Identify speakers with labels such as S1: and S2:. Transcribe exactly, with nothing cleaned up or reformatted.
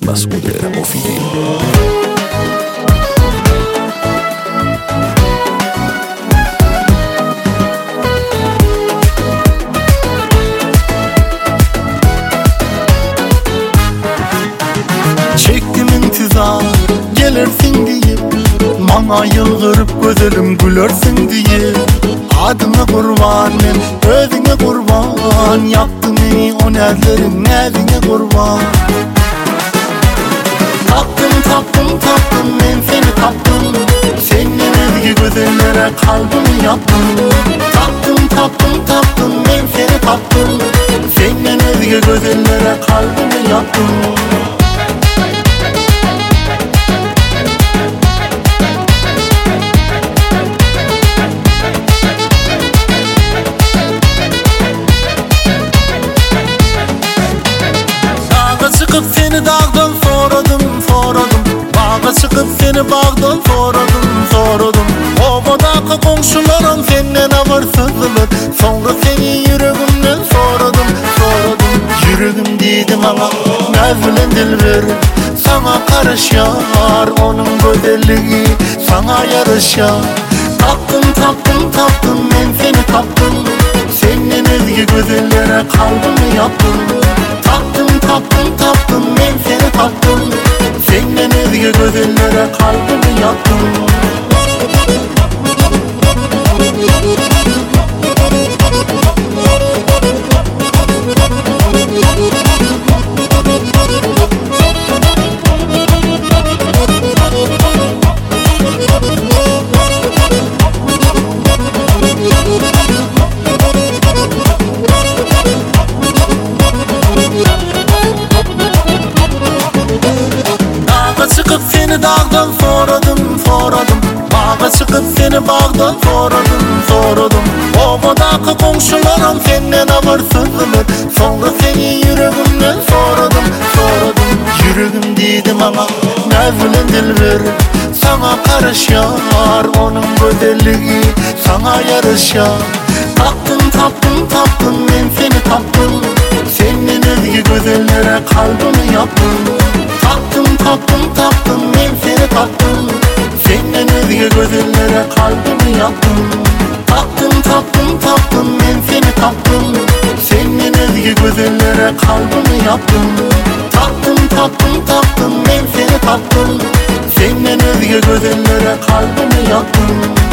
S1: Mas'ude Official.
S2: Çektim intizar gelirsin diye, bana yılgırıp gözelim gülersin diye. Adına kurban men, özüne kurban, yaptım beni o nezlerin nezine kurban. Taptım taptım taptım men seni taptım, senin özgü gözellere kalbimi yaptım. Taptım taptım taptım men seni taptım, senin özgü gözellere kalbimi yaptım. Çıkıp seni dağdan soradım, soradım. Bağa çıkıp seni bağdan soradım, soradım. Ovadaki komşularım senden habersizdiler. Sonra seni yüreğimden soradım, soradım. Yüreğim dedi bana, mezbilen dilber, sana karışar onun güzelliği, sana yarışar. Taptım taptım taptım ben seni taptım, senin özgü gözellere kalbimi yaptım. Taptım taptım taptım ben seni taptım, senin özgü gözellere kalbimi yaptım. Çıkıp seni dağdan soradım, soradım. Bağa çıkıp seni bağdan soradım, soradım. Ovadaki komşularım senden habersizdiler. Sonra seni yüreğimden soradım, soradım. Yüreğim dedi bana, mezbilen dilber, sana karışar onun güzelliği, sana yarışar. Taptım taptım taptım ben seni taptım, senin özgü gözellere kalbimi yaptım. Taptım taptım taptım ben seni taptım, senin özgü gözellere kalbimi yaptım. Taptım taptım taptım ben seni taptım, senin özgü gözellere kalbimi yaptım. Taptım taptım taptım ben seni taptım, senin özgü gözellere kalbimi yaptım.